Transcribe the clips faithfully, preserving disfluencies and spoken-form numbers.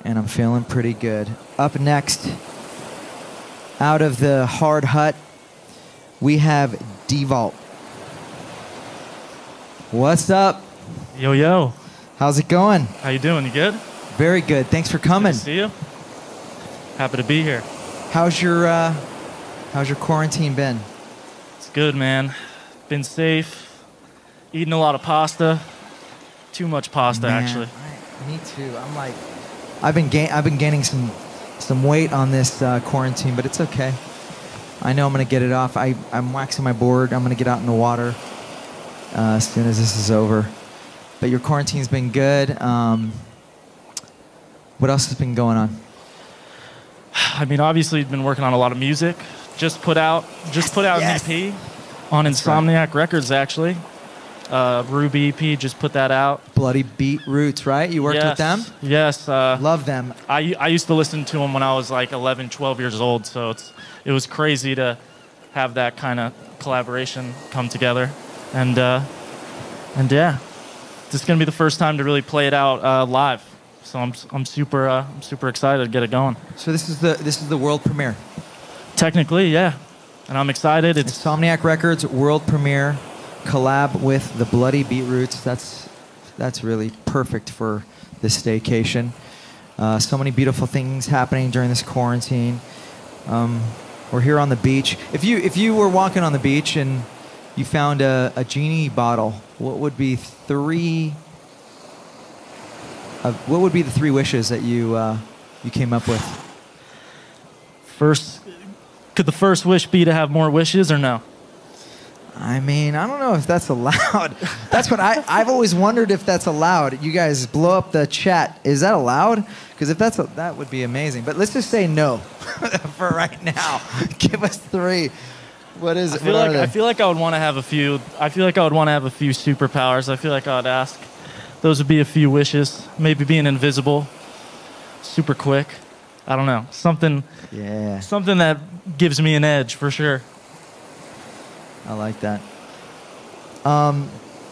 and I'm feeling pretty good. Up next, out of the Hard Hut, we have D-Vault. What's up? Yo, yo. How's it going? How you doing? You good? Very good. Thanks for coming. Good to see you. Happy to be here. How's your uh, How's your quarantine been? It's good, man. Been safe. Eating a lot of pasta. Too much pasta, Man, actually. I, me too. I'm like, I've been gain, I've been gaining some some weight on this uh, quarantine, but it's okay. I know I'm gonna get it off. I I'm waxing my board. I'm gonna get out in the water uh, as soon as this is over. But your quarantine's been good. Um, what else has been going on? I mean, obviously, you've been working on a lot of music. Just put out, just put out Yes. an E P on That's Insomniac right. Records, actually. Uh, Ruby E P just put that out. Bloody Beat Roots, right? You worked yes. with them? Yes. Uh, Love them. I, I used to listen to them when I was like eleven, twelve years old, so it's it was crazy to have that kind of collaboration come together. And uh, and yeah, this is gonna be the first time to really play it out uh, live. So I'm I'm super uh, I'm super excited to get it going. So this is the this is the world premiere. Technically, yeah, and I'm excited. It's Insomniac Records world premiere collab with the Bloody Beat Roots. That's that's really perfect for this staycation. Uh, so many beautiful things happening during this quarantine. Um, we're here on the beach. If you if you were walking on the beach and you found a, a genie bottle, what would be three? Of, what would be the three wishes that you uh, you came up with? first. Could the first wish be to have more wishes or no? I mean, I don't know if that's allowed. That's what I, I've always wondered if that's allowed. You guys blow up the chat. Is that allowed? Because if that's, a, that would be amazing. But let's just say no for right now. Give us three. What is I it? feel What like are they? I feel like I would want to have a few. I feel like I would want to have a few superpowers. I feel like I would ask. Those would be a few wishes. Maybe being invisible, super quick. I don't know. Something. Yeah, Something that gives me an edge for sure. I like that. Um,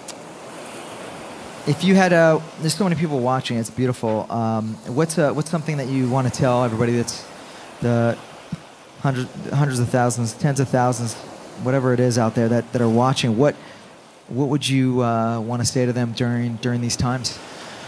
if you had a, there's so many people watching. It's beautiful. Um, what's a, what's something that you want to tell everybody that's the hundreds, hundreds of thousands, tens of thousands, whatever it is out there that, that are watching? What, what would you uh, want to say to them during during these times?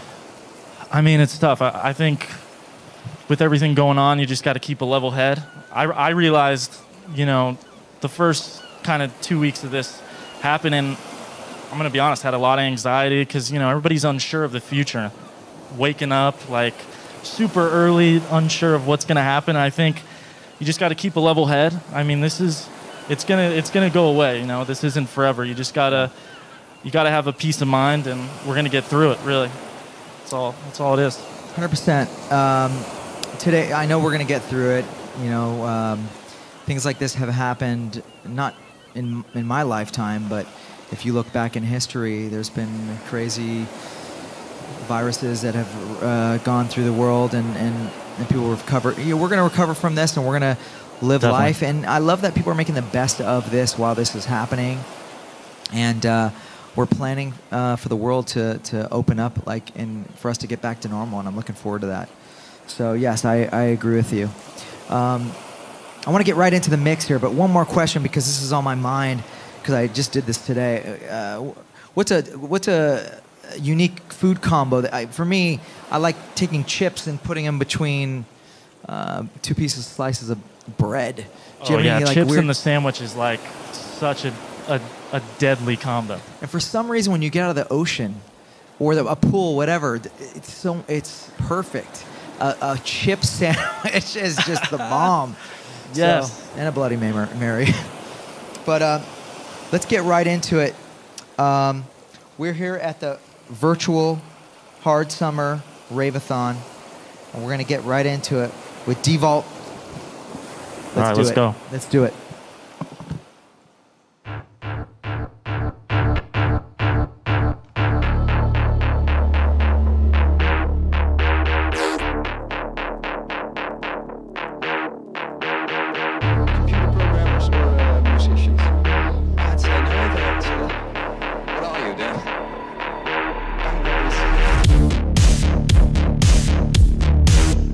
I mean, it's tough. I, I think with everything going on, you just got to keep a level head. I, I realized, you know, the first kind of two weeks of this happening, I'm going to be honest, had a lot of anxiety because, you know, everybody's unsure of the future. Waking up, like, super early, unsure of what's going to happen. I think you just got to keep a level head. I mean, this is, it's going to it's gonna go away, you know. This isn't forever. You just got to, you got to have a peace of mind, and we're going to get through it, really. That's all, that's all it is. one hundred percent. Um, today, I know we're going to get through it. You know, um, things like this have happened, not in in my lifetime, but if you look back in history, there's been crazy viruses that have uh, gone through the world, and, and, and people recover. You know, we're going to recover from this, and we're going to live Definitely. life. And I love that people are making the best of this while this is happening. And uh, we're planning uh, for the world to, to open up, like, and for us to get back to normal, and I'm looking forward to that. So yes, I, I agree with you. Um, I want to get right into the mix here, but one more question because this is on my mind because I just did this today. Uh, what's a what's a unique food combo that I, for me? I like taking chips and putting them between uh, two pieces slices of bread. Do you Oh, have yeah, any, like, chips weird- in the sandwich is like such a, a, a deadly combo. And for some reason, when you get out of the ocean or the, a pool, whatever, th- it's so it's perfect. A, a chip sandwich is just the bomb. Yes. So, and a Bloody Mary. Mary. But uh, let's get right into it. Um, we're here at the virtual Hard Summer Rave-a-thon, and we're going to get right into it with D-Vault. Let's All right, do let's it. go. Let's do it. Computer programmers or uh, musicians? I'd say neither, actually. What are you then? I'm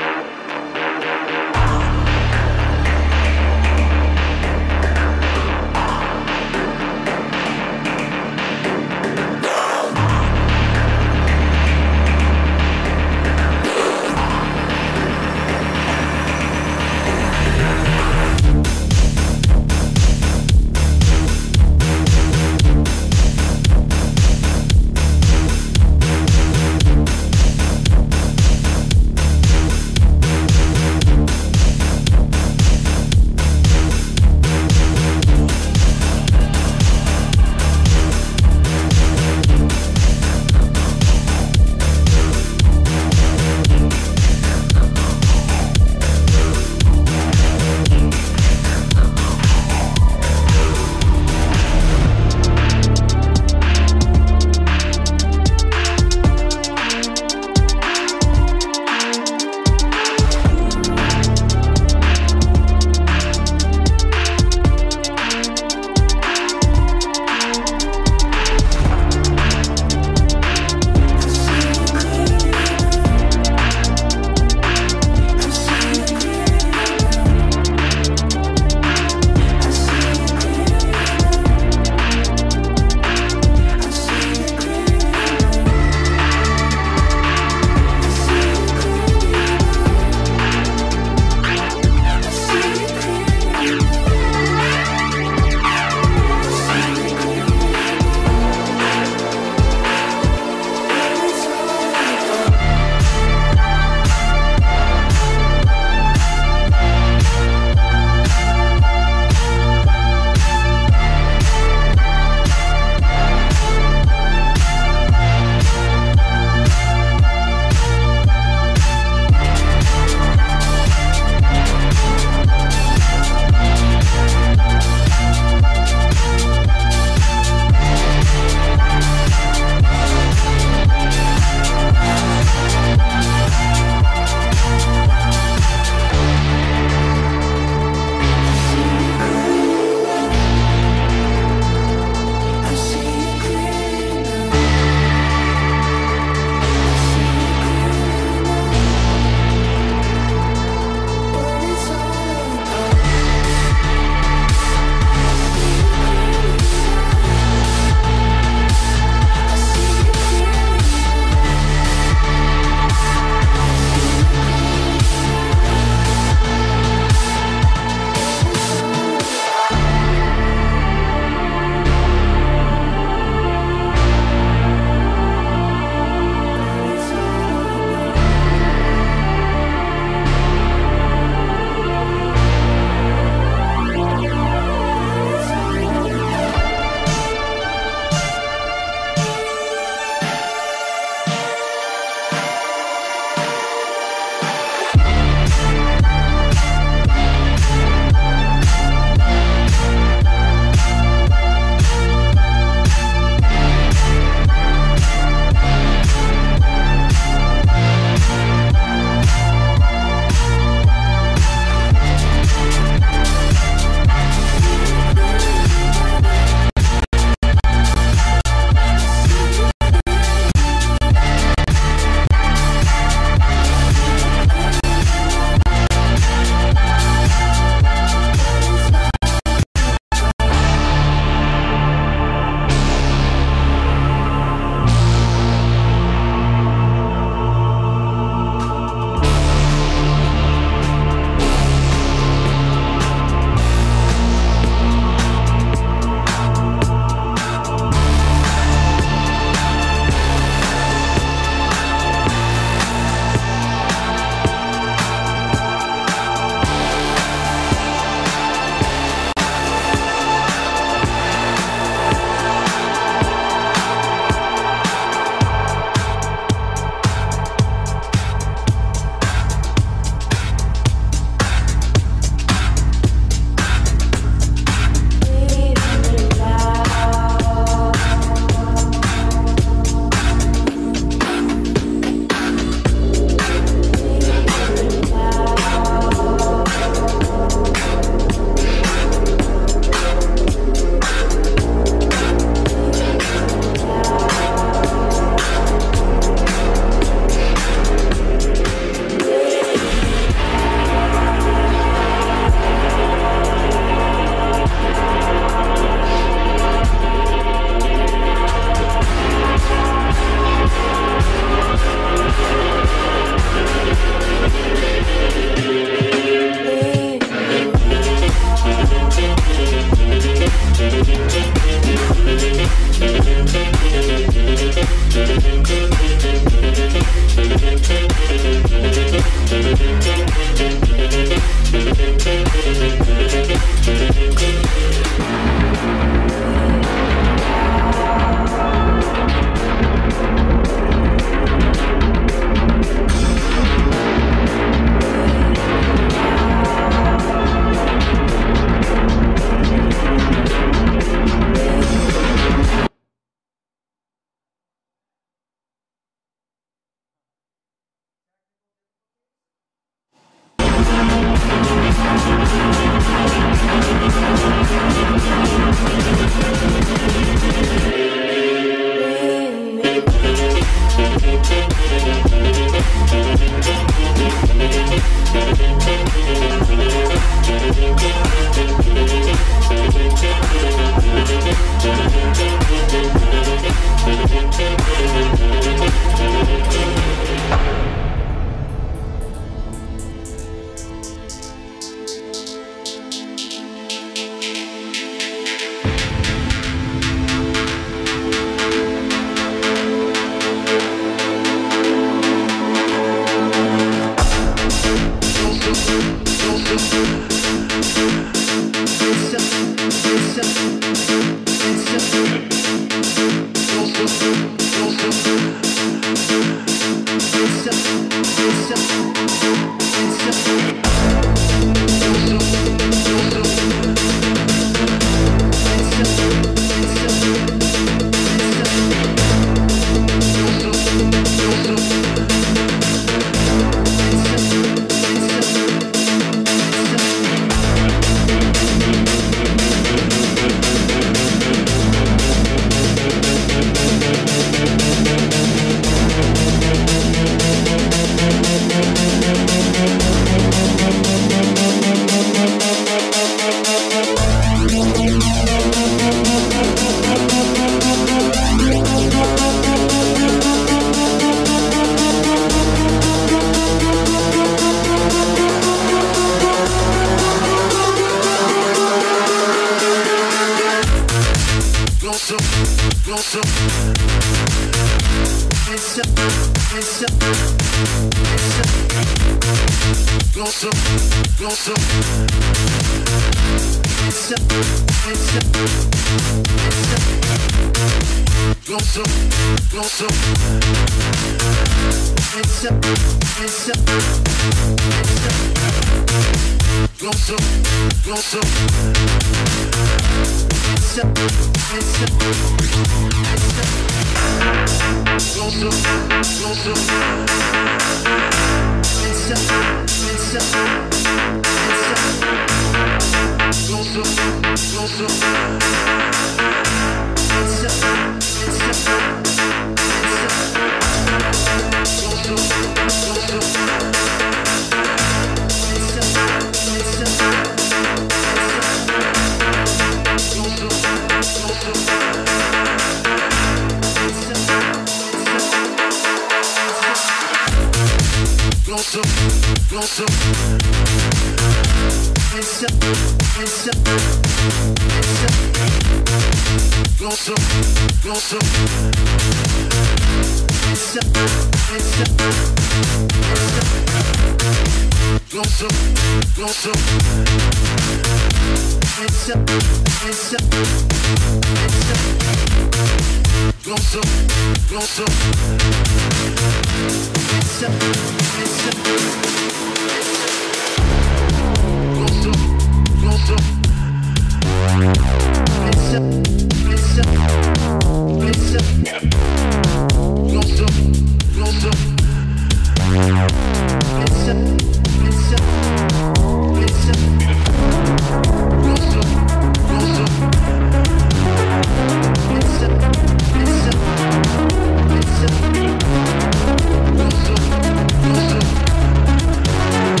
Closer,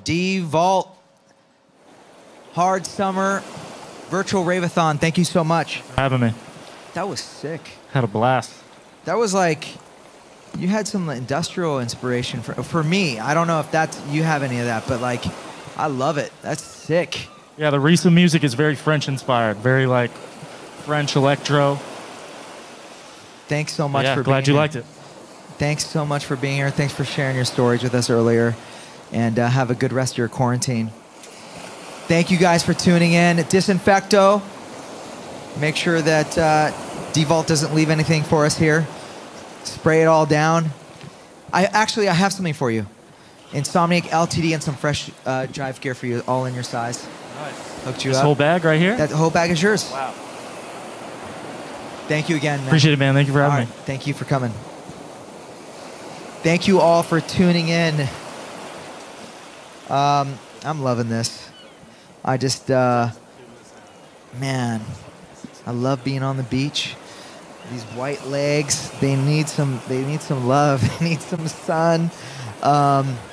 D-Vault. Hard Summer Virtual Rave-a-thon. Thank you so much. For having me. That was sick. Had a blast. That was like, you had some industrial inspiration for, for me. I don't know if that's, you have any of that, but like, I love it. That's sick. Yeah, the recent music is very French inspired, very like French electro. Thanks so much yeah, for glad being you here. liked it. Thanks so much for being here. Thanks for sharing your stories with us earlier. And uh, have a good rest of your quarantine. Thank you guys for tuning in. Disinfecto. Make sure that uh, D-Vault doesn't leave anything for us here. Spray it all down. I actually, I have something for you. Insomniac L T D and some fresh uh, Jive gear for you, all in your size. Nice. Hooked you This up. whole bag right here? That whole bag is yours. Wow. Thank you again, man. Appreciate it, man. Thank you for All having right. me. Thank you for coming. Thank you all for tuning in. Um, I'm loving this. I just, uh, man, I love being on the beach. These white legs, they need some, they need some love. They need some sun. Um,